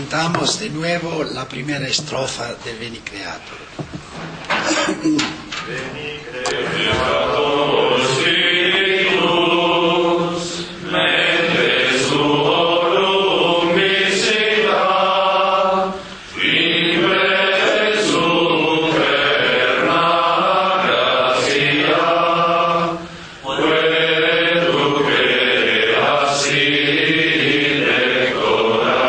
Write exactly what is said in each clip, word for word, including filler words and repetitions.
cantamos de nuevo la primera estrofa de Veni Creator. Veni Creator Spiritus, mentre suorum misera, vive superna gratia, queruque assi decora.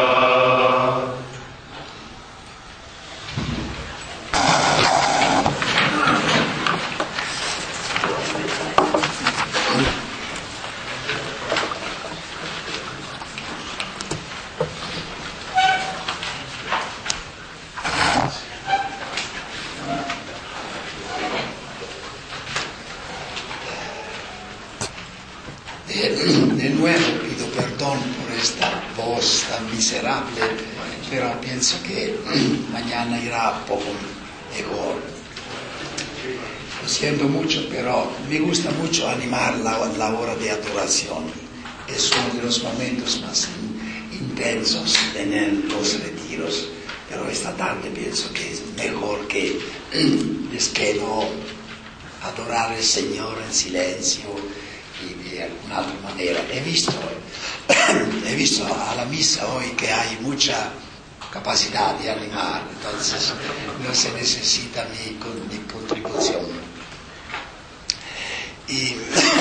De nuevo pido perdón por esta voz tan miserable, pero pienso que mañana irá un poco mejor. Lo siento mucho, pero me gusta mucho animar la, la hora de adoración. Es uno de los momentos más in, intensos en el, los retiros, pero esta tarde pienso que es mejor que les quedo adorar al Señor en silencio y de alguna otra manera. He visto, he visto a la misa hoy que hay mucha capacidad de animar, entonces no se necesita mi, mi contribución. Y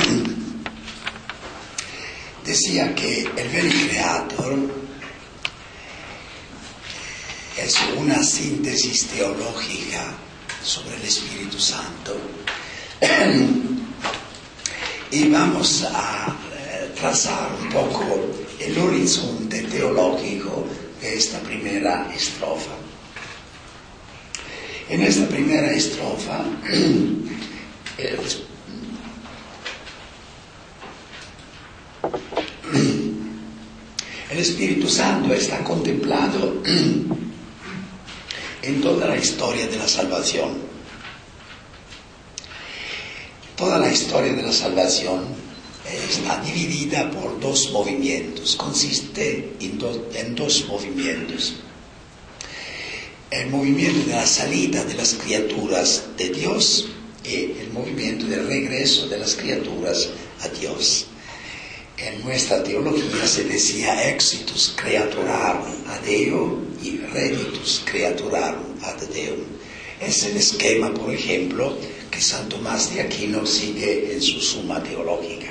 decía que el Veni Creator es una síntesis teológica sobre el Espíritu Santo. Y vamos a eh, trazar un poco el horizonte teológico de esta primera estrofa. En esta primera estrofa, eh, el Espíritu Santo está contemplado en toda la historia de la salvación. Toda la historia de la salvación está dividida por dos movimientos, consiste en, do, en dos movimientos. El movimiento de la salida de las criaturas de Dios y el movimiento del regreso de las criaturas a Dios. En nuestra teología se decía exitus creaturarum ad Deo y reditus creaturarum ad Deum. Es el esquema, por ejemplo, que San Tomás de Aquino sigue en su Suma Teológica.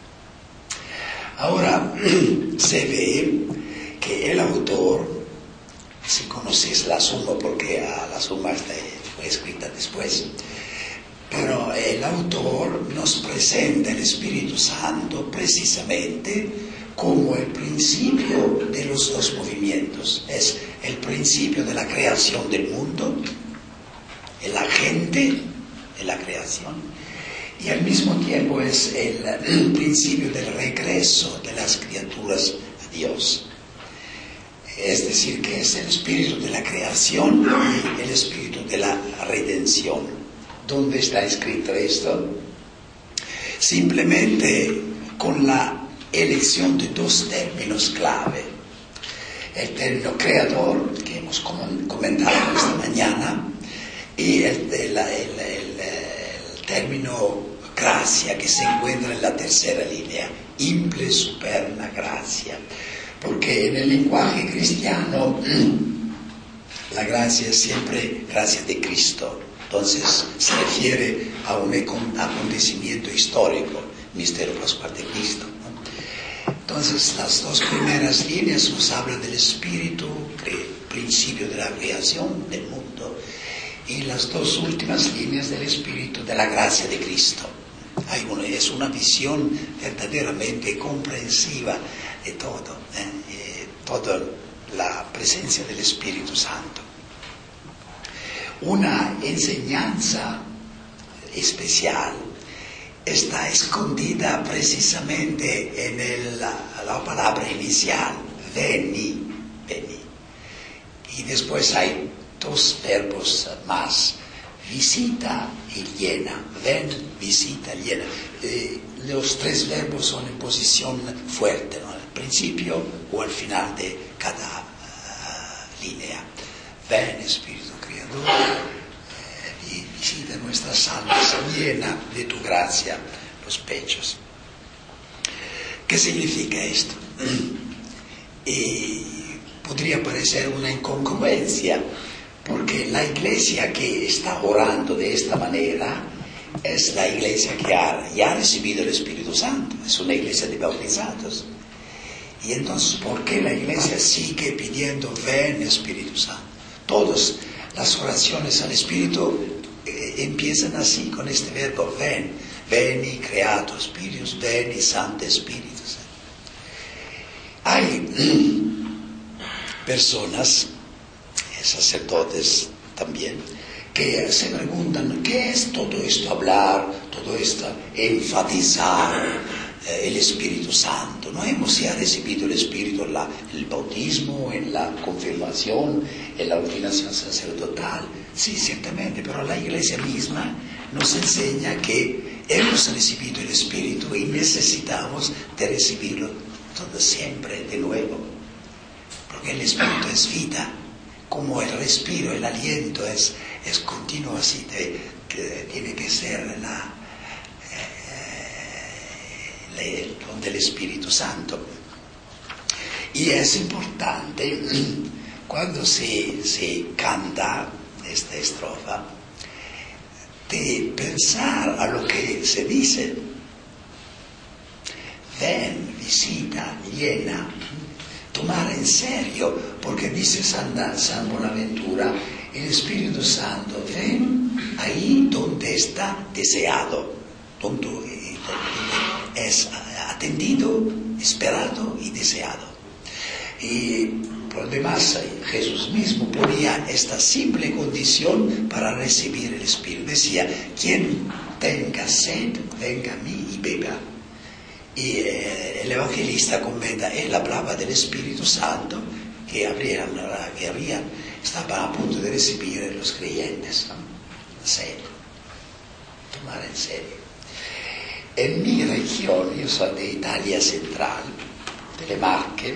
Ahora se ve que el autor, si conocéis la Suma, porque la Suma está, fue escrita después, pero el autor nos presenta el Espíritu Santo precisamente como el principio de los dos movimientos. Es el principio de la creación del mundo, el agente de la creación, y al mismo tiempo es el, el principio del regreso de las criaturas a Dios. Es decir, que es el espíritu de la creación y el espíritu de la redención. ¿Dónde está escrito esto? Simplemente con la elección de dos términos clave. El término creador, que hemos comentado esta mañana, y el, el, el, el, el término gracia, que se encuentra en la tercera línea, imple superna gracia, porque en el lenguaje cristiano la gracia es siempre gracia de Cristo, entonces se refiere a un acontecimiento histórico, misterio pascual de Cristo, ¿no? Entonces las dos primeras líneas nos hablan del espíritu, principio de la creación del mundo, y las dos últimas líneas del espíritu de la gracia de Cristo. Hay una, es una visión verdaderamente comprensiva de todo, ¿eh? Eh, toda la presencia del Espíritu Santo. Una enseñanza especial está escondida precisamente en el, la, la palabra inicial, veni, veni. Y después hay dos verbos más, visita y llena. Ven, visita, llena. Eh, los tres verbos son en posición fuerte, ¿no? Al principio o al final de cada uh, línea. Ven, Espíritu Creador, eh, y visita nuestras almas, llena de tu gracia los pechos. ¿Qué significa esto? Y podría parecer una incongruencia, porque la iglesia que está orando de esta manera es la iglesia que ha, ya ha recibido el Espíritu Santo, es una iglesia de bautizados. Y entonces, ¿por qué la iglesia sigue pidiendo ven Espíritu Santo? Todas las oraciones al Espíritu eh, empiezan así, con este verbo ven, veni creator Spiritus, veni Sancte Spiritus. Hay personas, sacerdotes también, que se preguntan, ¿qué es todo esto hablar, todo esto enfatizar eh, el Espíritu Santo? ¿No hemos ya recibido el Espíritu en la, el bautismo, en la confirmación, en la ordenación sacerdotal? Sí, ciertamente, pero la Iglesia misma nos enseña que hemos recibido el Espíritu y necesitamos de recibirlo todo siempre de nuevo, porque el Espíritu es vida. Como el respiro, el aliento es, es continuo, así de, que tiene que ser la, eh, el don del Espíritu Santo. Y es importante, cuando se, se canta esta estrofa, de pensar a lo que se dice. Ven, visita, llena. Tomar en serio, porque dice San, San Bonaventura, el Espíritu Santo ven ahí donde está deseado, donde, donde es atendido, esperado y deseado. Y por lo demás, Jesús mismo ponía esta simple condición para recibir el Espíritu. Decía, quien tenga sed, venga a mí y beba. Y eh, el evangelista comenta, él hablaba del Espíritu Santo que habrían, que habrían, estaba a punto de recibir los creyentes, ¿no? Sed, tomar en serio. En mi región, yo soy de Italia Central, de Le Marche,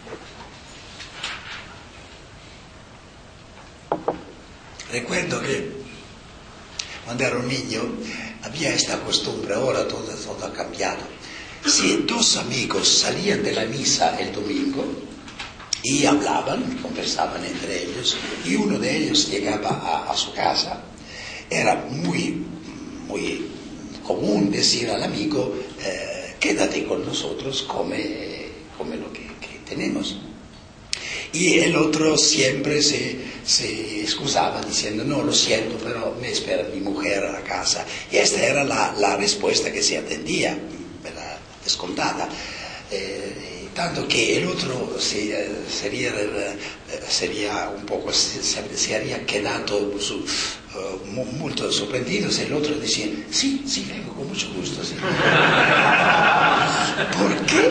recuerdo que cuando era un niño había esta costumbre, ahora todo, todo ha cambiado. Si dos amigos salían de la misa el domingo y hablaban, conversaban entre ellos, y uno de ellos llegaba a, a su casa, era muy, muy común decir al amigo, eh, quédate con nosotros, come, come lo que, que tenemos. Y el otro siempre se, se excusaba diciendo, no, lo siento, pero me espera mi mujer a la casa. Y esta era la, la respuesta que se atendía, ¿verdad? Descontada, eh, tanto que el otro se, eh, sería, eh, sería un poco, se, se habría quedado su, uh, muy sorprendido si el otro decía, sí, sí, vengo con mucho gusto, sí. ¿Por qué?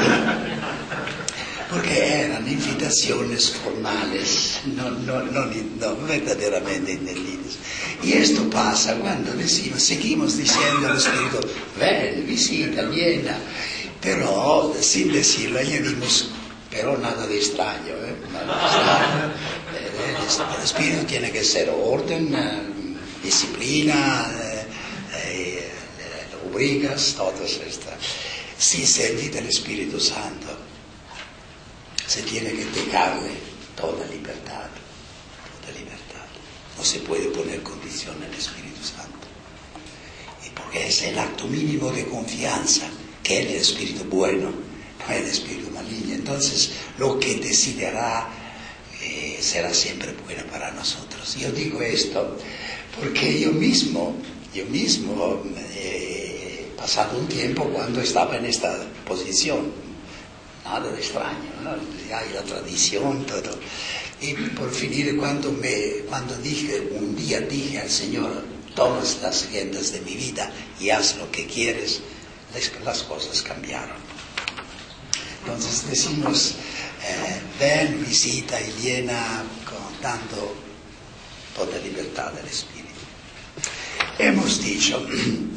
Porque eran invitaciones formales, no, no, no, no verdaderamente entendidas. Y esto pasa cuando decimos, seguimos diciendo al Espíritu, ven, visita, llena, pero sin decirlo añadimos, pero nada de extraño, ¿eh? Nada de extraño. El, el Espíritu tiene que ser orden, disciplina, eh, eh, rubricas, todas estas. Si se invita el Espíritu Santo, se tiene que dejarle toda libertad, toda libertad. No se puede poner condición al Espíritu Santo. Y porque es el acto mínimo de confianza, que es el Espíritu bueno, no es el Espíritu maligno. Entonces, lo que decidirá eh, será siempre bueno para nosotros. Yo digo esto porque yo mismo, yo mismo he eh, pasado un tiempo cuando estaba en esta posición. Nada de extraño, ¿no? Hay la tradición, todo. Y por finir, cuando, me, cuando dije, un día dije al Señor, tomas las riendas de mi vida y haz lo que quieres, las, las cosas cambiaron. Entonces decimos, eh, ven, visita y llena, dando toda libertad al Espíritu. Hemos dicho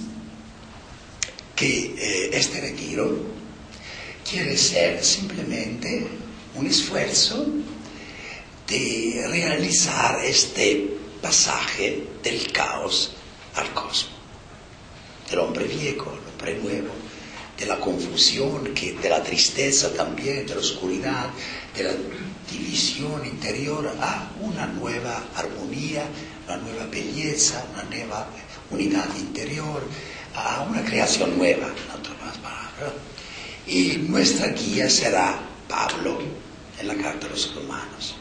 que eh, este retiro quiere ser simplemente un esfuerzo de realizar este pasaje del caos al cosmos, del hombre viejo al hombre nuevo, de la confusión, que, de la tristeza también, de la oscuridad, de la división interior a una nueva armonía, una nueva belleza, una nueva unidad interior, a una creación nueva, en otras palabras. Y nuestra guía será Pablo en la carta a los Romanos.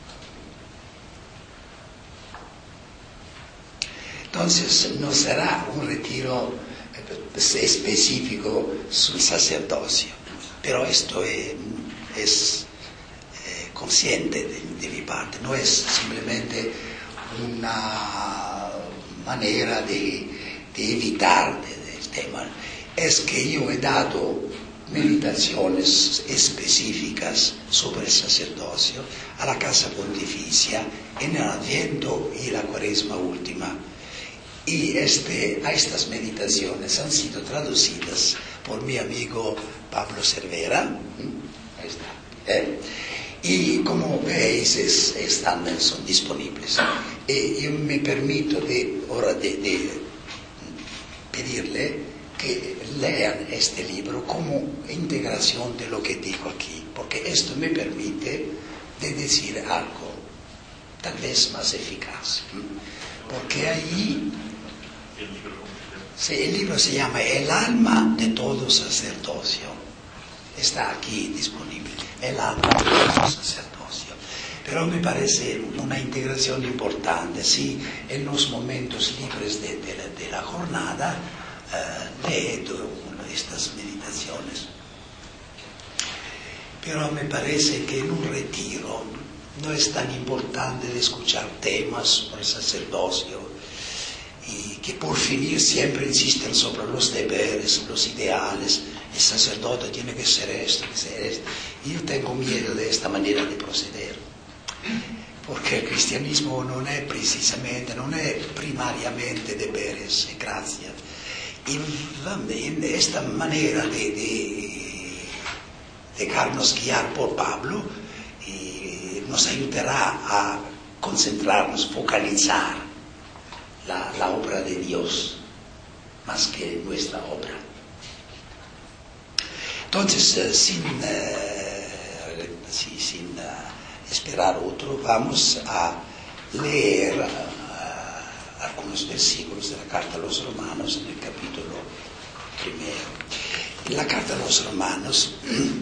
Entonces no será un retiro específico sul sacerdocio, pero esto es, es eh, consciente de, de mi parte, no es simplemente una manera de, de evitar el tema, es que yo he dado meditaciones específicas sobre el sacerdocio a la Casa Pontificia en el Adviento y la Cuaresma última. Y este, a estas meditaciones han sido traducidas por mi amigo Pablo Cervera. Ahí está. ¿Eh? Y como veis, es, están, son disponibles. Y yo me permito de, ahora de, de pedirle que lean este libro como integración de lo que digo aquí, porque esto me permite de decir algo tal vez más eficaz. Porque ahí... Sí, el libro se llama El alma de todo sacerdocio. Está aquí disponible. El alma de todo sacerdocio. Pero me parece una integración importante. Sí, en los momentos libres de, de, la, de la jornada uh, lee una de estas meditaciones. Pero me parece que en un retiro no es tan importante de escuchar temas sobre el sacerdocio y que por finir siempre insisten sobre los deberes, los ideales. El sacerdote tiene que ser esto, que ser esto. Y yo tengo miedo de esta manera de proceder, porque el cristianismo non è precisamente, non è primariamente deberes e grazia. Y en esta manera de, de dejarnos guiar por Pablo y nos ayudará a concentrarnos, focalizar La, la obra de Dios más que nuestra obra. Entonces, eh, sin, eh, sí, sin uh, esperar otro, vamos a leer uh, algunos versículos de la carta a los Romanos en el capítulo primero. La carta a los Romanos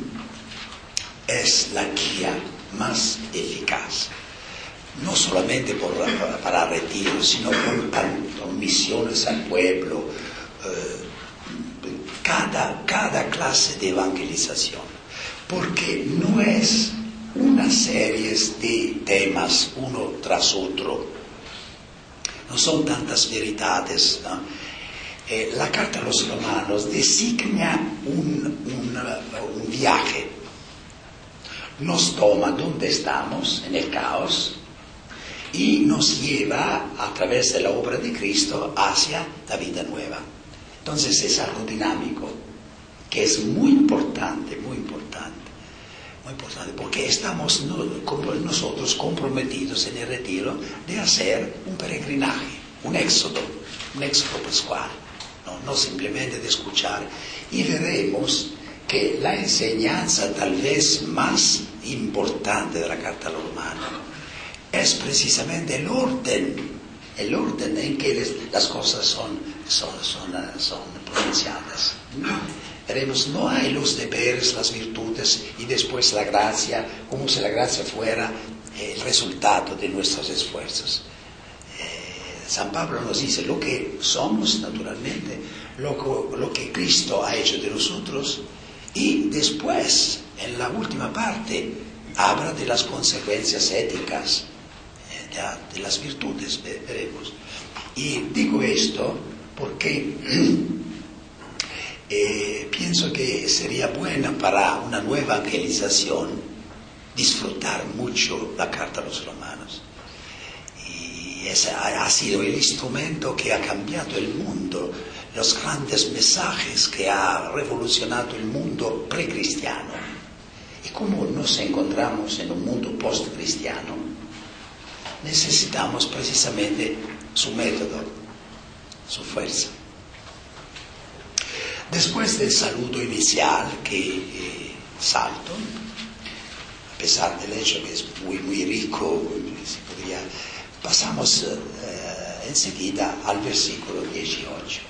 es la guía más eficaz, no solamente por, para retiros, sino con, con misiones al pueblo, eh, cada, cada clase de evangelización, porque no es una serie de temas uno tras otro, no son tantas verdades, ¿no? Eh, la carta a los Romanos designa un, un, un viaje, nos toma donde estamos, en el caos, y nos lleva a través de la obra de Cristo hacia la vida nueva. Entonces es algo dinámico, que es muy importante, muy importante, muy importante, porque estamos no, como nosotros comprometidos en el retiro de hacer un peregrinaje, un éxodo, un éxodo pascual, no, no simplemente de escuchar, y veremos que la enseñanza tal vez más importante de la carta a los Romanos es precisamente el orden, el orden en que les, las cosas son, son, son, son pronunciadas. Veremos, no hay los deberes, las virtudes y después la gracia, como si la gracia fuera el resultado de nuestros esfuerzos. Eh, San Pablo nos dice lo que somos naturalmente, lo, lo que Cristo ha hecho de nosotros, y después, en la última parte, habla de las consecuencias éticas, de las virtudes, veremos. Y digo esto porque eh, pienso que sería bueno para una nueva evangelización disfrutar mucho la carta a los Romanos. Y ese ha sido el instrumento que ha cambiado el mundo, los grandes mensajes que ha revolucionado el mundo precristiano. Y como nos encontramos en un mundo postcristiano, necesitamos precisamente su método, su fuerza. Después del saludo inicial que eh, salto, a pesar del hecho que es muy, muy rico, si podría, pasamos eh, enseguida al versículo dieciocho.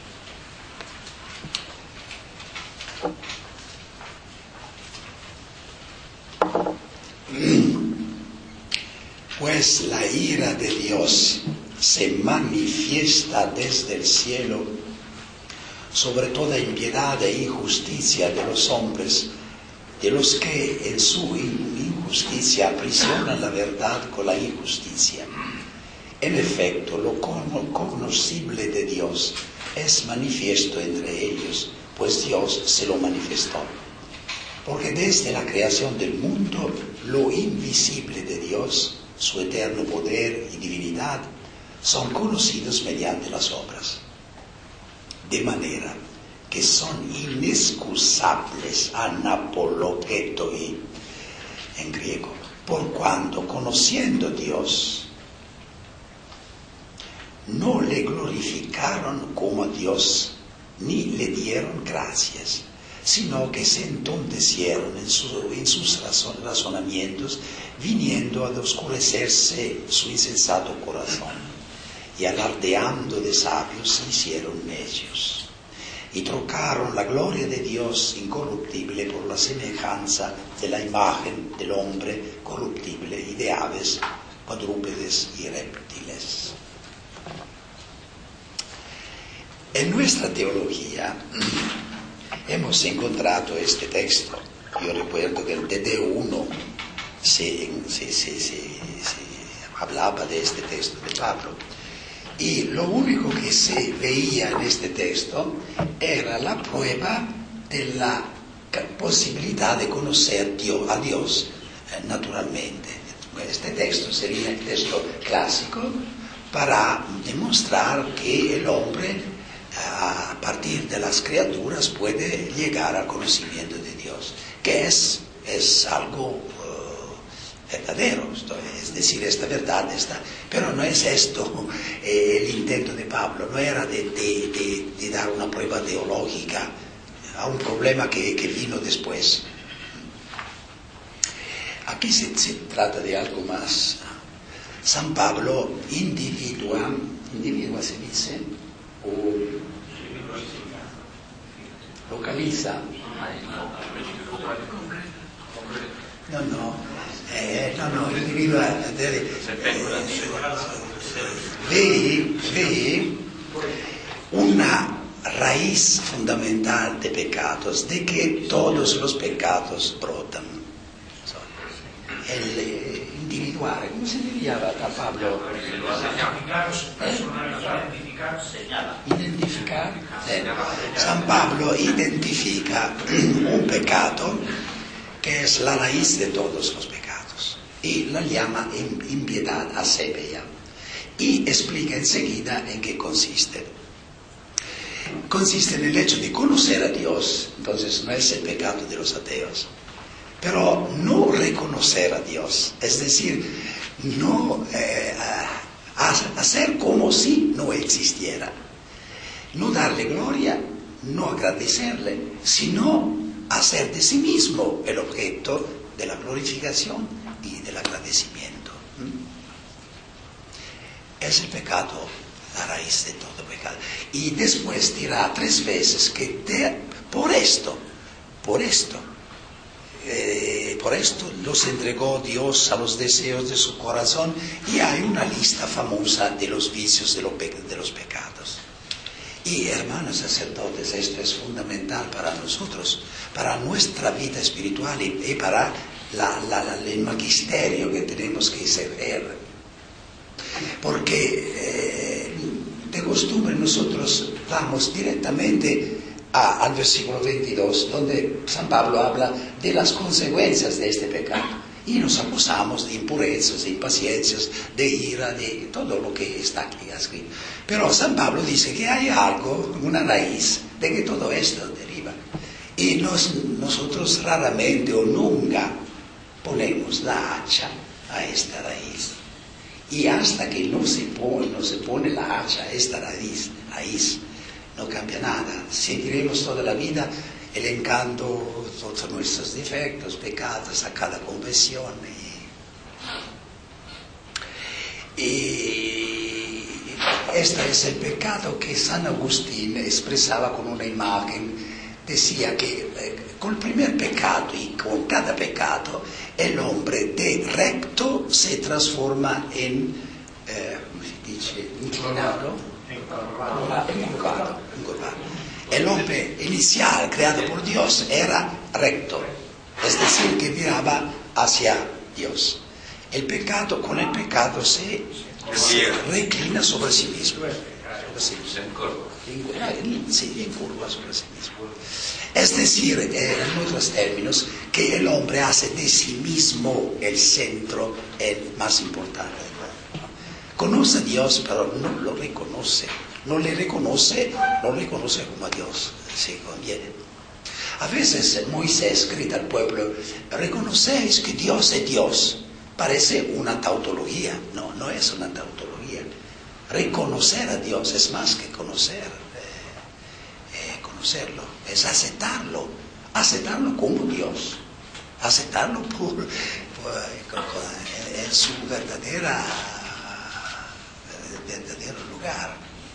Pues la ira de Dios se manifiesta desde el cielo sobre toda impiedad e injusticia de los hombres, de los que en su injusticia aprisionan la verdad con la injusticia. En efecto, lo cognoscible de Dios es manifiesto entre ellos, pues Dios se lo manifestó. Porque desde la creación del mundo, lo invisible de Dios, su eterno poder y divinidad, son conocidos mediante las obras. De manera que son inexcusables, anapologétoi, en griego, por cuanto conociendo Dios, no le glorificaron como a Dios, ni le dieron gracias, sino que se entontecieron en, su, en sus razon, razonamientos, viniendo a oscurecerse su insensato corazón, y alardeando de sabios se hicieron necios, y trocaron la gloria de Dios incorruptible por la semejanza de la imagen del hombre corruptible y de aves, cuadrúpedes y reptiles. En nuestra teología hemos encontrado este texto. Yo recuerdo que el D D uno se, se, se, se, se hablaba de este texto de Pablo. Y lo único que se veía en este texto era la prueba de la posibilidad de conocer a Dios eh, naturalmente. Este texto sería el texto clásico para demostrar que el hombre, a partir de las criaturas, puede llegar al conocimiento de Dios, que es, es algo uh, verdadero, es decir, esta verdad está, pero no es esto eh, el intento de Pablo, no era de, de, de, de dar una prueba teológica a un problema que, que vino después. Aquí se, se trata de algo más. San Pablo individua, individua se dice, o localiza, no, no, eh, no, no, individua, eh, ve, ve una raíz fundamental de pecados, de que todos los pecados brotan. El eh, individuare, come si diría a Pablo? Identificar. Eh, San Pablo identifica un pecado que es la raíz de todos los pecados y la llama impiedad, asepia, y explica enseguida en qué consiste. Consiste en el hecho de conocer a Dios, entonces no es el pecado de los ateos, pero no reconocer a Dios, es decir, no eh, hacer como si no existiera, no darle gloria, no agradecerle, sino hacer de sí mismo el objeto de la glorificación y del agradecimiento. Es el pecado la raíz de todo pecado. Y después dirá tres veces que te, por esto, por esto, Eh, por esto los entregó Dios a los deseos de su corazón, y hay una lista famosa de los vicios de, lo pe- de los pecados. Y hermanos sacerdotes, esto es fundamental para nosotros, para nuestra vida espiritual y, y para la, la, la, el magisterio que tenemos que ejercer. Porque eh, de costumbre nosotros vamos directamente A, al versículo veintidós, donde San Pablo habla de las consecuencias de este pecado, y nos acusamos de impurezas, de impaciencias, de ira, de todo lo que está aquí escrito. Pero San Pablo dice que hay algo, una raíz, de que todo esto deriva, y nos, nosotros raramente o nunca ponemos la hacha a esta raíz, Y hasta que no se pone, no se pone la hacha a esta raíz, raíz, no cambia nada. Sentiremos toda la vida el encanto, todos nuestros defectos, pecados a cada conversión. Y, y este es el pecado que San Agustín expresaba con una imagen. Decía que eh, con el primer pecado y con cada pecado el hombre de recto se transforma en, eh, ¿cómo se dice? Inclinado, encorvado, encorvado. El hombre inicial creado por Dios era recto, es decir, que miraba hacia Dios. El pecado, con el pecado se, se reclina sobre sí mismo. Sí, sí, en curva sobre sí mismo. Es decir, eh, en otros términos, que el hombre hace de sí mismo el centro, el más importante. Conoce a Dios, pero no lo reconoce. No le reconoce, no le reconoce como a Dios, si conviene. A veces Moisés grita al pueblo: reconocéis que Dios es Dios. Parece una tautología. No, no es una tautología. Reconocer a Dios es más que conocer, eh, eh, conocerlo, es aceptarlo, aceptarlo como Dios, aceptarlo por, por, en, en su verdadera, verdadero lugar.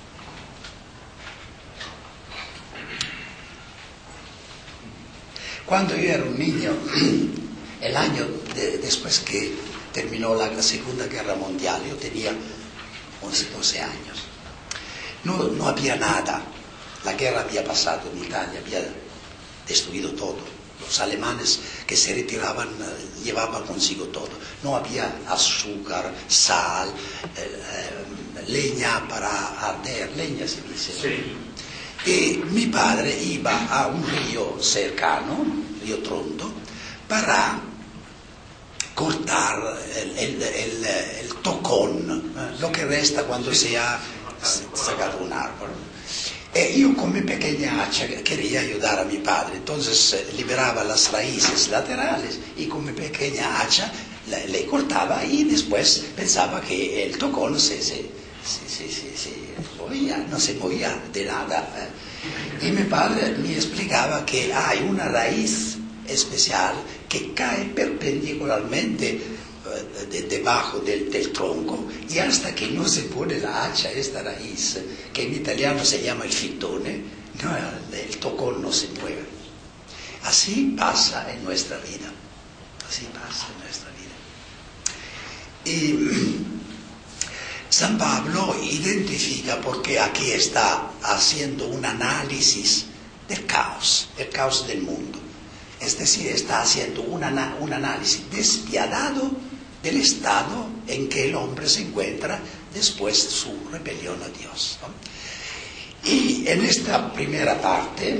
Cuando yo era un niño, el año de, después que terminó la Segunda Guerra Mundial, yo tenía once, doce años. No, no había nada. La guerra había pasado en Italia, había destruido todo. Los alemanes que se retiraban llevaban consigo todo. No había azúcar, sal, eh, eh, leña para arder, leña se dice. Sí. Y mi padre iba a un río cercano, río Trondo, para cortar el, el, el, el tocón, eh, lo que resta cuando se ha sacado un árbol. E io con mi pequeña hacha quería ayudar a mi padre, entonces eh, liberaba las raíces laterales y con mi pequeña hacha le, le cortaba y después pensaba que el tocón se, se, se, se, se, se movía, no se movía de nada. Eh. Y mi padre me explicaba que hay una raíz especial que cae perpendicularmente de, debajo del, del tronco y hasta que no se pone la hacha, esta raíz, que en italiano se llama el fitone, no, el, el tocón no se mueve. Así pasa en nuestra vida, así pasa en nuestra vida. Y San Pablo identifica, porque aquí está haciendo un análisis del caos, el caos del mundo. Es decir, está haciendo un, ana- un análisis despiadado del estado en que el hombre se encuentra después de su rebelión a Dios, ¿no? Y en esta primera parte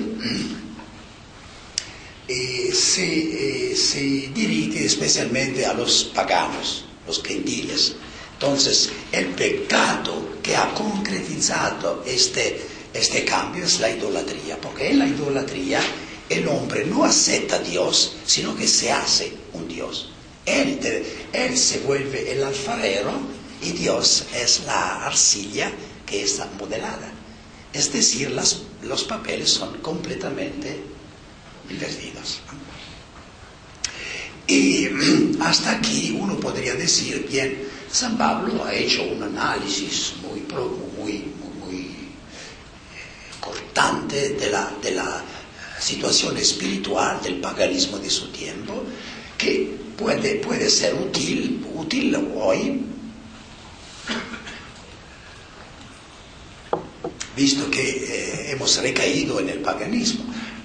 eh, se, eh, se dirige especialmente a los paganos, los gentiles. Entonces, el pecado que ha concretizado este, este cambio es la idolatría, porque en la idolatría el hombre no acepta a Dios, sino que se hace un Dios. Él, él se vuelve el alfarero y Dios es la arcilla que está modelada. Es decir, las, los papeles son completamente invertidos. Y hasta aquí uno podría decir, bien, San Pablo ha hecho un análisis muy, muy, muy, muy cortante de la, de la situación espiritual del paganismo de su tiempo, que puede, puede ser útil, útil hoy, visto que eh, hemos recaído en el paganismo.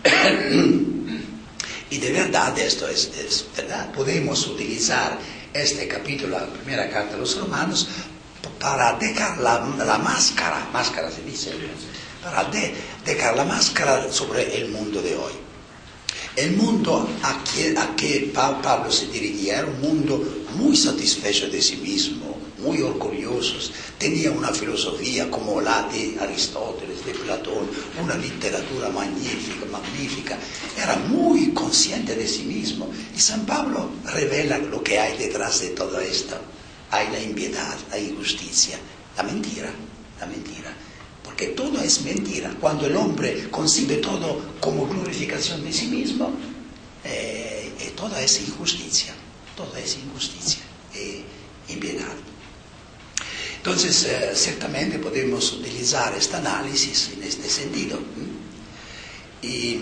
Y de verdad esto es, es verdad. Podemos utilizar este capítulo, la primera carta de los Romanos, para dejar la, la máscara, máscara se dice, para de, dejar la máscara sobre el mundo de hoy. El mundo a que, a que Pablo se dirigía era un mundo muy satisfecho de sí mismo, muy orgulloso, tenía una filosofía como la de Aristóteles, de Platón, una literatura magnífica, magnífica, era muy consciente de sí mismo. Y San Pablo revela lo que hay detrás de todo esto. hay la impiedad, la injusticia, la mentira, la mentira. Porque todo es mentira. Cuando el hombre concibe todo como glorificación de sí mismo, eh, eh, todo es injusticia, todo es injusticia e impiedad. Entonces, eh, ciertamente podemos utilizar este análisis en este sentido. ¿eh? Y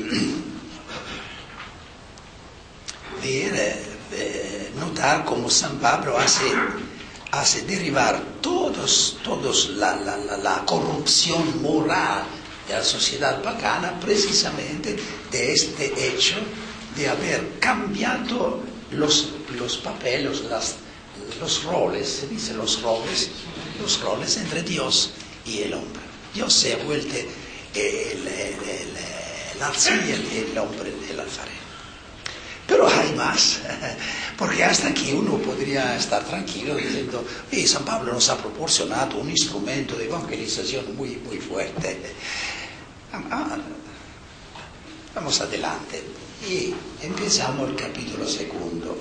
ver, eh, eh, notar cómo San Pablo hace, hace derivar todos, todos la, la, la, la corrupción moral de la sociedad pagana precisamente de este hecho de haber cambiado los, los papeles, las, los roles, se dice los roles, los roles entre Dios y el hombre. Dios se ha vuelto el, el, el, el arcilla y el hombre el alfarero. Pero hay más, porque hasta aquí uno podría estar tranquilo diciendo, hey, San Pablo nos ha proporcionado un instrumento de evangelización muy, muy fuerte. Vamos adelante y empezamos el capítulo segundo.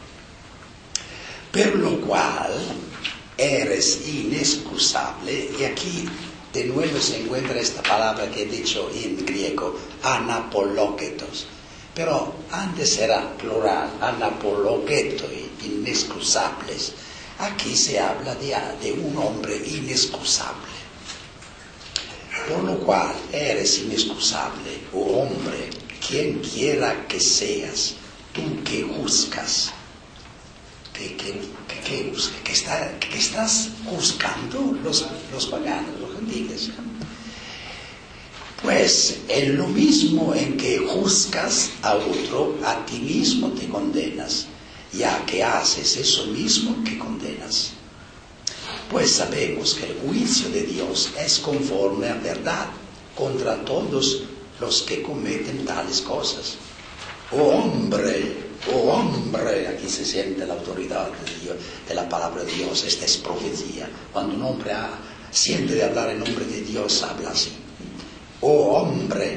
Per lo cual eres inexcusable, y aquí de nuevo se encuentra esta palabra que he dicho en griego, anapologetos. Pero antes era plural, anapologeto, inexcusables. Aquí se habla de, de un hombre inexcusable. Por lo cual eres inexcusable, oh hombre, quien quiera que seas, tú que juzgas, que, que, que, que, que, está, que estás juzgando los, los paganos, los gentiles. Pues en lo mismo en que juzgas a otro, a ti mismo te condenas, ya que haces eso mismo que condenas. Pues sabemos que el juicio de Dios es conforme a verdad contra todos los que cometen tales cosas. Oh hombre, oh hombre, aquí se siente la autoridad de, Dios, de la palabra de Dios, esta es profecía. Cuando un hombre ha, siente de hablar en nombre de Dios, habla así. Oh hombre,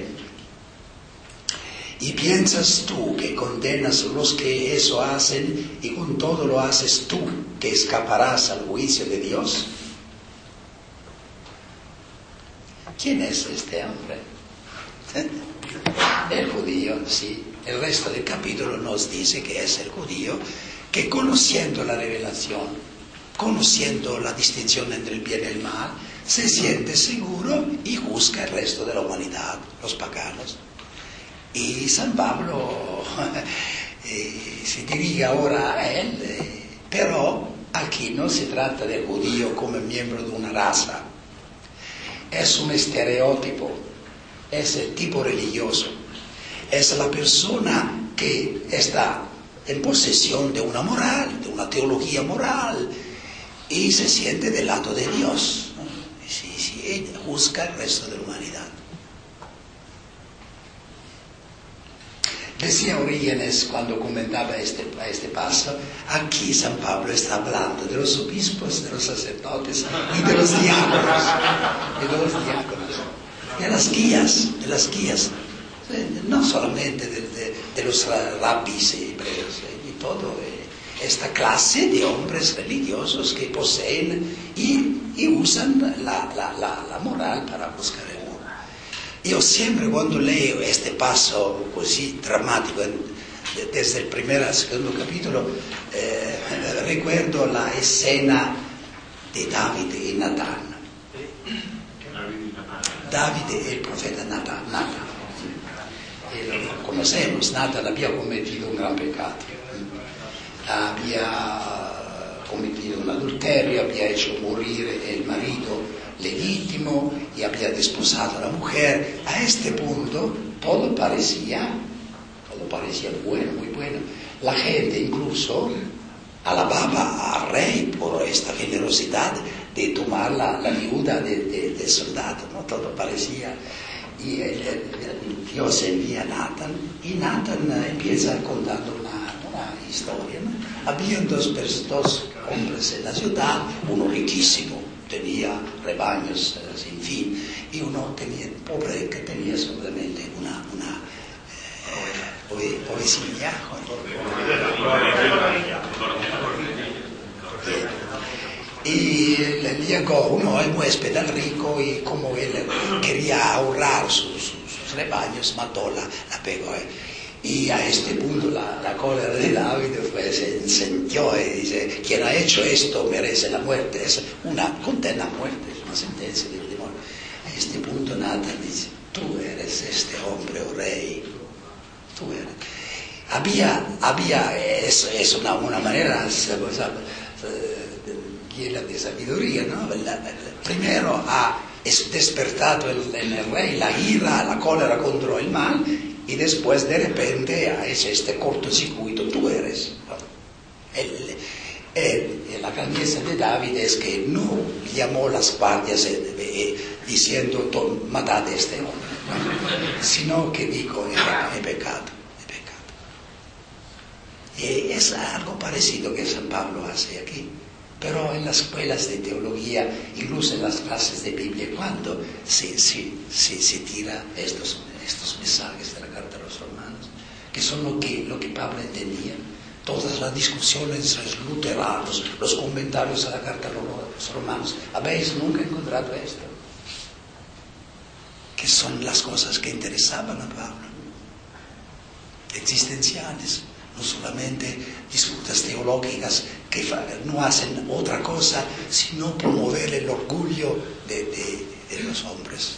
¿y piensas tú que condenas a los que eso hacen y con todo lo haces tú, que escaparás al juicio de Dios? ¿Quién es este hombre? El judío, sí. El resto del capítulo nos dice que es el judío que, conociendo la revelación, conociendo la distinción entre el bien y el mal, se siente seguro y juzga el resto de la humanidad, los paganos. Y San Pablo eh, se dirige ahora a él, eh, pero aquí no se trata del judío como miembro de una raza. Es un estereotipo, es el tipo religioso, es la persona que está en posesión de una moral, de una teología moral, y se siente del lado de Dios. Sí, sí, él juzga el resto de la humanidad. Decía Orígenes cuando comentaba este, este paso, aquí San Pablo está hablando de los obispos, de los sacerdotes y de los diáconos, y de los diáconos, de las guías, de las guías, no solamente de, de, de los rabis hebreos, y todo, esta clase de hombres religiosos que poseen y, y usan la, la, la, la moral para buscar el mundo. Io sempre quando leo este passo così drammatico, desde il primo al secondo capitolo, eh, ricordo la escena di Davide e Nathan. Davide e il profeta Nathan. Nathan. E lo conocemos, Nathan había cometido un gran pecado. Había cometido un adulterio, había hecho morir el marido legítimo y había desposado a la mujer. A este punto todo parecía, todo parecía bueno, muy bueno. La gente incluso alababa al rey por esta generosidad de tomar la, la viuda del de, de soldado, ¿no? Todo parecía. Y el, el, el Dios envía a Nathan y Nathan empieza contando una, una historia, ¿no? Habían dos, dos hombres en la ciudad, uno riquísimo, tenía rebaños eh, sin fin, y uno tenía, pobre, que tenía solamente una, una eh, ovecinha. y le llegó uno, el huésped al rico, y como él quería ahorrar sus, sus, sus rebaños, mató la, la pegó. Y a este punto la, la cólera de David pues, se encendió y dice, quien ha hecho esto merece la muerte. Es una condena a muerte, es una sentencia del demonio. A este punto Nathan dice, tú eres este hombre, oh rey, tú eres. Había, había es, es una, una manera llena de sabiduría, ¿no? La, la, primero ha despertado en, en el rey la ira, la cólera contra el mal, y después de repente ha hecho este cortocircuito, tú eres. El, el, la grandeza de David es que no llamó las guardias eh, eh, diciendo, matad a este hombre, ¿no? Sino que dijo, he, he pecado, he pecado. Y es algo parecido que San Pablo hace aquí. Pero en las escuelas de teología, incluso en las clases de Biblia, cuando se, se, se, se tira estos, estos mensajes de la carta a los romanos, que son lo que, lo que Pablo entendía, todas las discusiones entre los luteranos, los comentarios a la carta a los romanos, habéis nunca encontrado esto, que son las cosas que interesaban a Pablo, existenciales. No solamente disputas teológicas que no hacen otra cosa sino promover el orgullo de, de, de los hombres.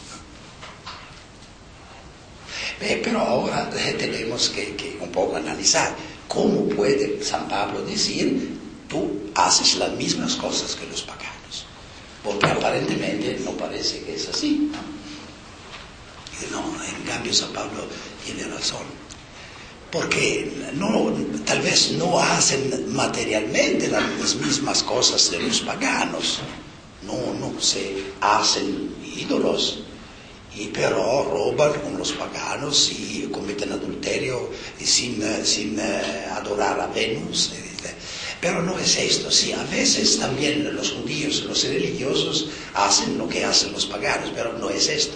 Eh, pero ahora tenemos que, que un poco analizar cómo puede San Pablo decir tú haces las mismas cosas que los paganos, porque aparentemente no parece que es así, ¿no? No, en cambio San Pablo tiene razón. Porque no, tal vez no hacen materialmente las mismas cosas de los paganos, no, no se hacen ídolos, y pero roban con los paganos y cometen adulterio sin, sin uh, adorar a Venus. Pero no es esto, sí, a veces también los judíos, los religiosos hacen lo que hacen los paganos, pero no es esto.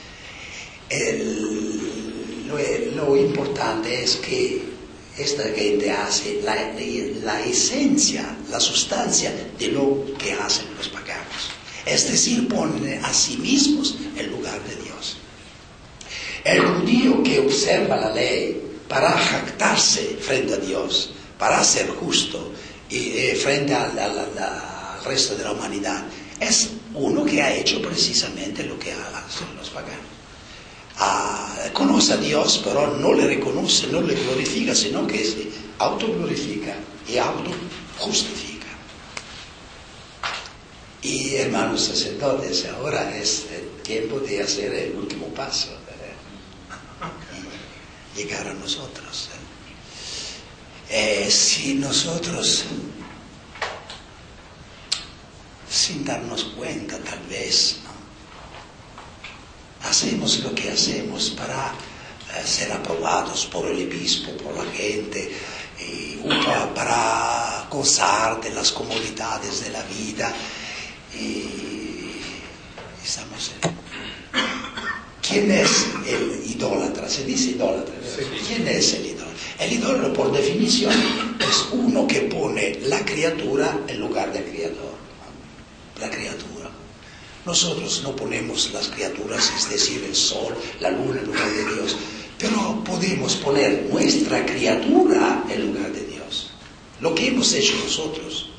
El, Lo, lo importante es que esta gente hace la, la esencia, la sustancia de lo que hacen los paganos. Es decir, ponen a sí mismos en lugar de Dios. El judío que observa la ley para jactarse frente a Dios, para ser justo y, eh, frente al, al, al resto de la humanidad, es uno que ha hecho precisamente lo que hacen los paganos. Ah, conoce a Dios, pero no le reconoce, no le glorifica, sino que se autoglorifica y autojustifica. Y hermanos sacerdotes, ahora es el tiempo de hacer el último paso, y llegar a nosotros. Eh, si nosotros, sin darnos cuenta tal vez, ¿no?, hacemos lo que hacemos para eh, ser aprobados por el obispo, por la gente, y, para, para gozar de las comodidades de la vida. Y estamos en... ¿Quién es el idólatra? Se dice idólatra. ¿Quién es el idólatra? El idólatra, por definición, es uno que pone la criatura en lugar del creador. La criatura. Nosotros no ponemos las criaturas, es decir, el sol, la luna en lugar de Dios, pero podemos poner nuestra criatura en lugar de Dios. Lo que hemos hecho nosotros.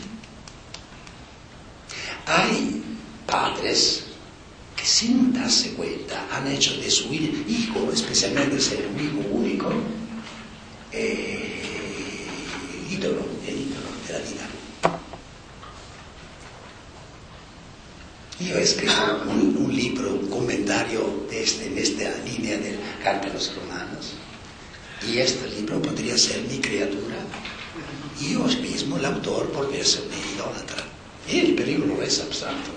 Hay padres que sin darse cuenta han hecho de su hijo, especialmente ser un hijo único, eh, ídolo, el ídolo de la vida. Yo escribo un, un libro, un comentario de este, en esta línea de la carta a los romanos, y este libro podría ser mi criatura, y yo mismo, el autor, volverse un idólatra. Y el peligro es abstracto,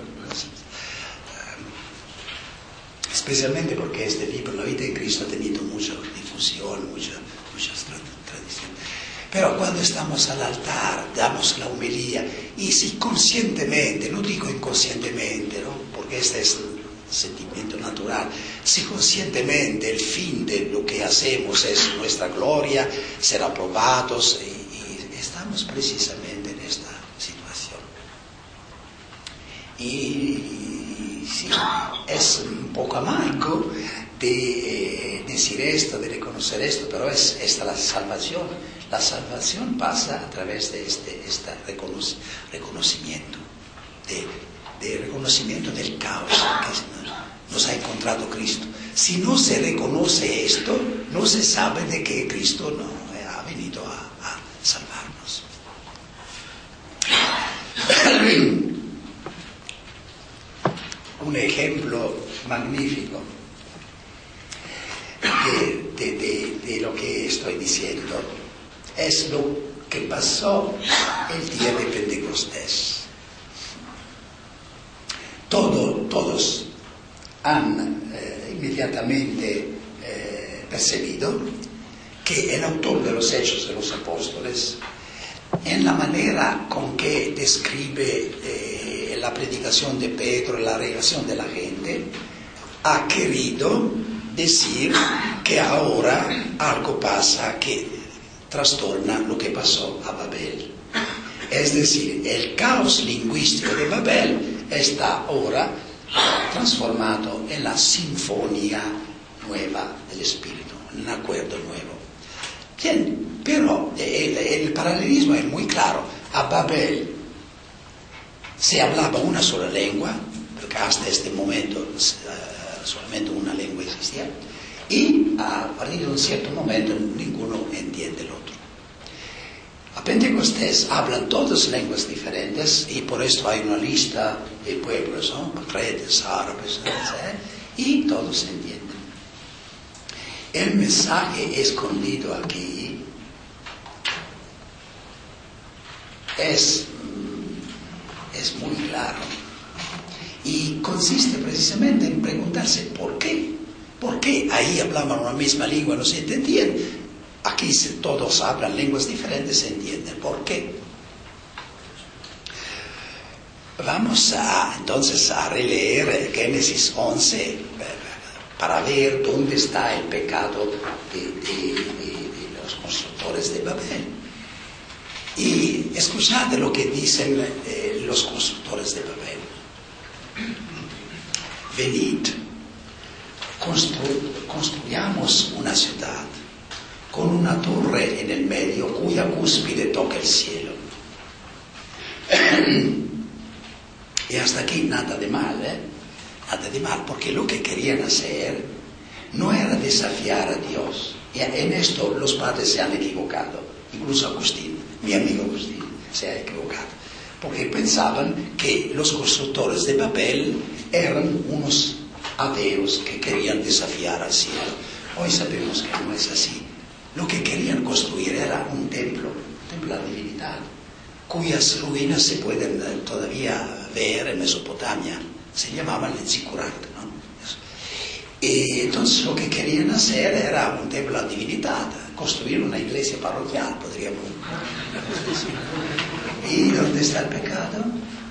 especialmente porque este libro, La vida de Cristo, ha tenido mucha difusión, mucha, muchas tradiciones. Pero cuando estamos al altar, damos la homilía, y si conscientemente, no digo inconscientemente, ¿no?, porque este es el sentimiento natural, si conscientemente el fin de lo que hacemos es nuestra gloria, ser aprobados, y, y estamos precisamente en esta situación. Y sí, es un poco amargo de eh, decir esto, de reconocer esto, pero es esta la salvación. La salvación pasa a través de este, este reconoc- reconocimiento, de, de reconocimiento del caos que nos ha encontrado Cristo. Si no se reconoce esto, no se sabe de que Cristo no ha venido a, a salvarnos. Un ejemplo magnífico de, de, de, de lo que estoy diciendo es lo que pasó el día de Pentecostés. Todo, todos han eh, inmediatamente eh, percibido que el autor de los Hechos de los Apóstoles, en la manera con que describe eh, la predicación de Pedro, la reacción de la gente, ha querido decir que ahora algo pasa que trastorna lo que pasó a Babel. Es decir, el caos lingüístico de Babel está ahora transformado en la sinfonía nueva del Espíritu, en un acuerdo nuevo. Bien, pero el, el paralelismo es muy claro. A Babel se hablaba una sola lengua, porque hasta este momento uh, solamente una lengua existía, y a partir de un cierto momento ninguno entiende el otro. A Pentecostés hablan todas lenguas diferentes y por esto hay una lista de pueblos, ¿no? Cretes, árabes, etcétera, y todos se entienden. El mensaje escondido aquí es, es muy claro y consiste precisamente en preguntarse por qué. ¿Por qué ahí hablaban una misma lengua y no se entendían? Aquí todos hablan lenguas diferentes, se entienden. ¿Por qué? Vamos a, entonces a releer Génesis once para ver dónde está el pecado de, de, de, de los constructores de Babel. Y escuchad lo que dicen eh, los constructores de Babel. Venid, constru- construyamos una ciudad con una torre en el medio cuya cúspide toca el cielo. Y hasta aquí nada de mal, ¿eh? Nada de mal, porque lo que querían hacer no era desafiar a Dios. Y en esto los padres se han equivocado, incluso Agustín, mi amigo Agustín, se ha equivocado, porque pensaban que los constructores de Babel eran unos ateos que querían desafiar al cielo. Hoy sabemos que no es así. Lo que querían construir era un templo, un templo de la divinidad, cuyas ruinas se pueden todavía ver en Mesopotamia. Se llamaban el Zikurat, ¿no? Y entonces lo que querían hacer era un templo a la divinidad, construir una iglesia parroquial, podríamos decir. ¿Y dónde está el pecado?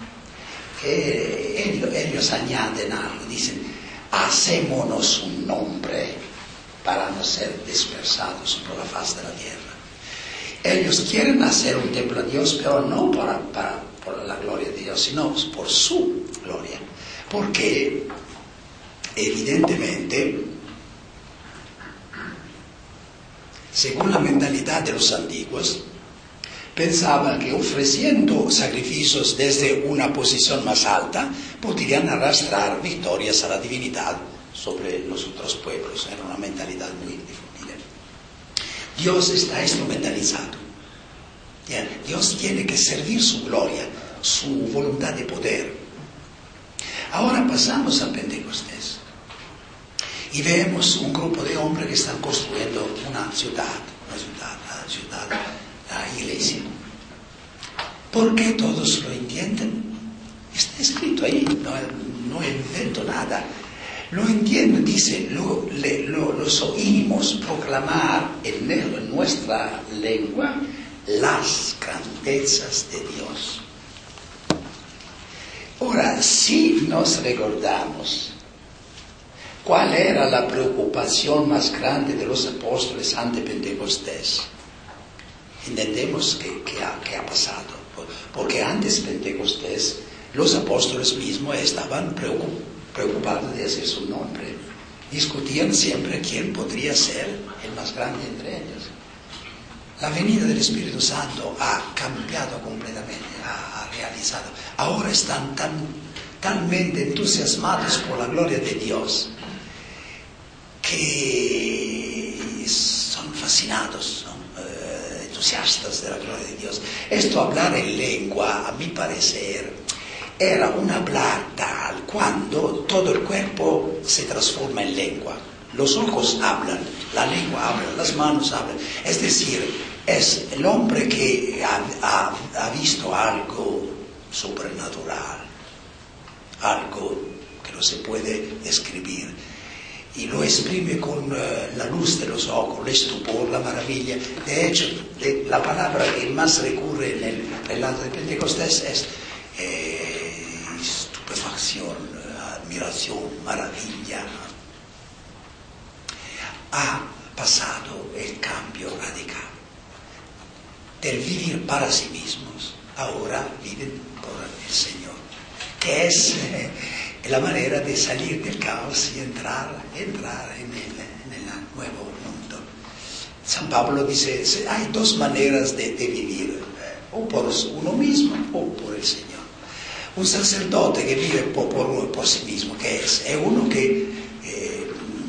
Eh, ellos, ellos añaden algo, dicen, hacémonos un nombre para no ser dispersados por la faz de la tierra. Ellos quieren hacer un templo a Dios, pero no para, para, por la gloria de Dios, sino por su gloria. Porque, evidentemente, según la mentalidad de los antiguos, pensaban que ofreciendo sacrificios desde una posición más alta, podrían arrastrar victorias a la divinidad sobre los otros pueblos. Era una mentalidad muy difundida. Dios está instrumentalizado. Dios tiene que servir su gloria, su voluntad de poder. Ahora pasamos a Pentecostés y vemos un grupo de hombres que están construyendo una ciudad, una ciudad, la ciudad, la iglesia. ¿Por qué todos lo entienden? Está escrito ahí, no, no invento nada. Lo entiendo, dice, lo, le, lo, los oímos proclamar en, en nuestra lengua las grandezas de Dios. Ahora, si nos recordamos cuál era la preocupación más grande de los apóstoles ante Pentecostés, entendemos que, que, ha, que ha pasado. Porque antes Pentecostés Los apóstoles mismos estaban preocupados de hacer su nombre. Discutían siempre quién podría ser el más grande entre ellos. La venida del Espíritu Santo ha cambiado completamente, ha, ha realizado. Ahora están tan, talmente entusiasmados por la gloria de Dios que son fascinados, son eh, entusiastas de la gloria de Dios. Esto hablar en lengua, a mi parecer, era un hablar tal cuando todo el cuerpo se transforma en lengua. Los ojos hablan, la lengua habla, las manos hablan. Es decir, es el hombre que ha, ha, ha visto algo sobrenatural, algo que no se puede describir, y lo exprime con uh, la luz de los ojos, el estupor, la maravilla. De hecho, de, la palabra que más recurre en el relato de Pentecostés es eh, estupefacción, admiración, maravilla. Ha pasado el cambio radical del vivir para sí mismos, ahora viven por el Señor, que es eh, la manera de salir del caos y entrar, entrar en el, en el nuevo mundo. San Pablo dice, hay dos maneras de, de vivir, o por uno mismo o por el Señor. Un sacerdote que vive por, por, por sí mismo, ¿qué es? Es uno que eh,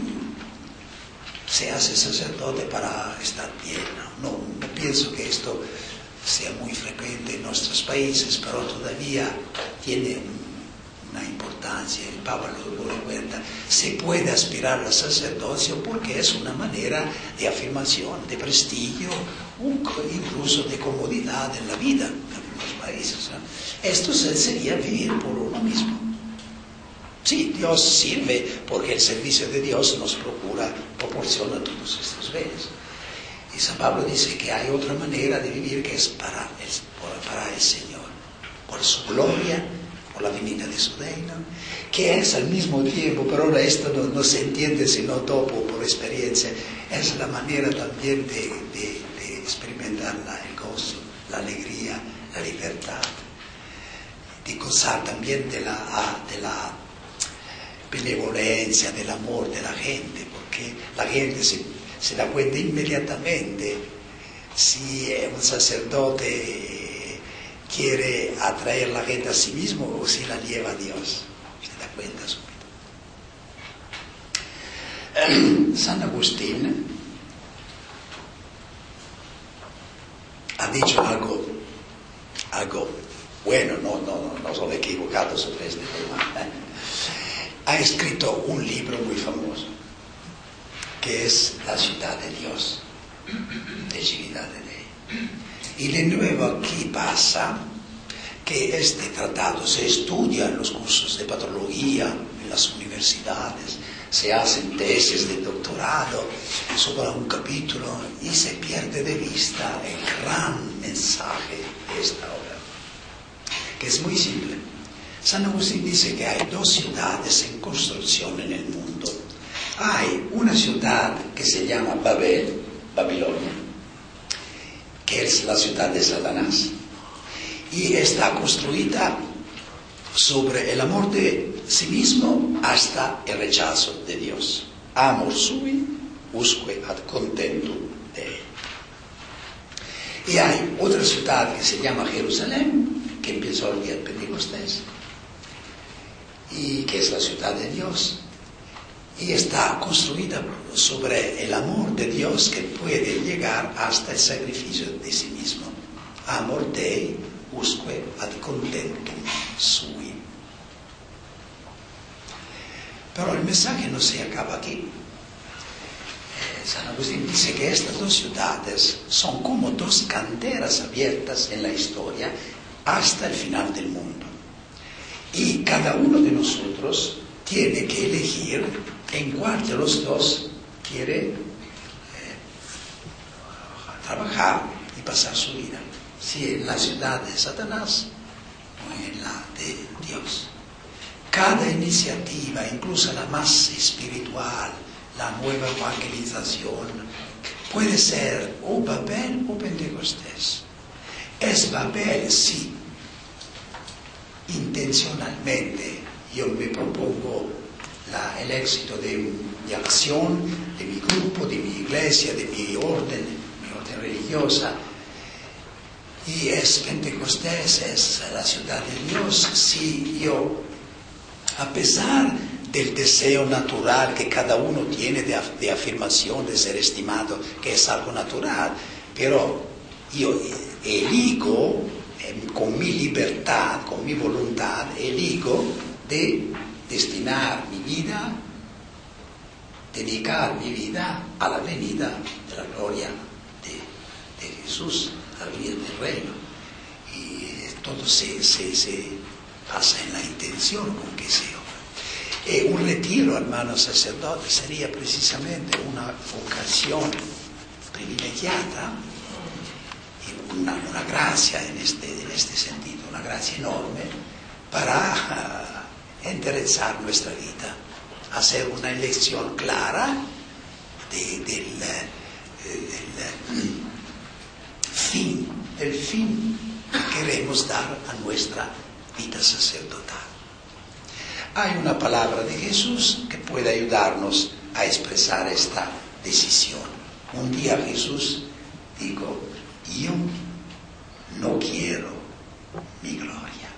se hace sacerdote para estar bien. No, no pienso que esto sea muy frecuente en nuestros países, pero todavía tiene una importancia. El Papa lo recuerda. Se puede aspirar al sacerdocio porque es una manera de afirmación, de prestigio, incluso de comodidad en la vida en algunos países, ¿no? Esto sería vivir por uno mismo. Sí, Dios sirve porque el servicio de Dios nos procura, proporciona todos estos bienes. Y San Pablo dice que hay otra manera de vivir que es para el, para el Señor, por su gloria, por la venida de su reino, que es al mismo tiempo, pero ahora esto no, no se entiende sino topo por experiencia, es la manera también de, de, de experimentar la, el gozo, la alegría, la libertad, de gozar también de la, de la benevolencia, del amor de la gente, porque la gente se, se da cuenta inmediatamente si un sacerdote quiere atraer a la gente a sí mismo o si la lleva a Dios. Se da cuenta súbito. San Agustín ha dicho algo, algo bueno, no, no, no sono equivocado sobre este tema. Ha escrito un libro muy famoso que es La ciudad de Dios, de Cividad de Dei. Y de nuevo aquí pasa que este tratado se estudia en los cursos de patrología, en las universidades, se hacen tesis de doctorado sobre un capítulo y se pierde de vista el gran mensaje de esta obra, que es muy simple. San Agustín dice que hay dos ciudades en construcción en el mundo. Hay una ciudad que se llama Babel, Babilonia, que es la ciudad de Satanás, y está construida sobre el amor de sí mismo hasta el rechazo de Dios. Amor sui, usque ad contentum Dei. Y hay otra ciudad que se llama Jerusalén, que empezó el día de Pentecostés, y que es la ciudad de Dios, y está construida sobre el amor de Dios que puede llegar hasta el sacrificio de sí mismo. Amor Dei usque ad contentum sui. Pero el mensaje no se acaba aquí. Eh, San Agustín dice que estas dos ciudades son como dos canteras abiertas en la historia hasta el final del mundo. Y cada uno de nosotros tiene que elegir en cuál de los dos quiere eh, trabajar y pasar su vida. Si en la ciudad de Satanás o en la de Dios. Cada iniciativa, incluso la más espiritual, la nueva evangelización, puede ser o Babel o Pentecostés. Es Babel, sí. intencionalmente yo me propongo la, el éxito de mi acción, de mi grupo, de mi iglesia, de mi orden, mi orden religiosa. Y es Pentecostés, es la ciudad de Dios. Si yo, a pesar del deseo natural que cada uno tiene de, de afirmación, de ser estimado, que es algo natural, pero yo elijo, eh, con mi libertad, con mi voluntad, elijo de destinar mi vida, dedicar mi vida a la venida de la gloria de, de Jesús, a la venida del reino. Y todo se, se, se pasa en la intención con que se obra. E un retiro, hermanos sacerdotes, sería precisamente una ocasión privilegiata y una, una gracia en este, en este sentido, una gracia enorme para enderezar nuestra vida, hacer una elección clara de, del, del fin, el fin que queremos dar a nuestra vida sacerdotal. Hay una palabra de Jesús que puede ayudarnos a expresar esta decisión. Un día Jesús dijo: yo no quiero mi gloria.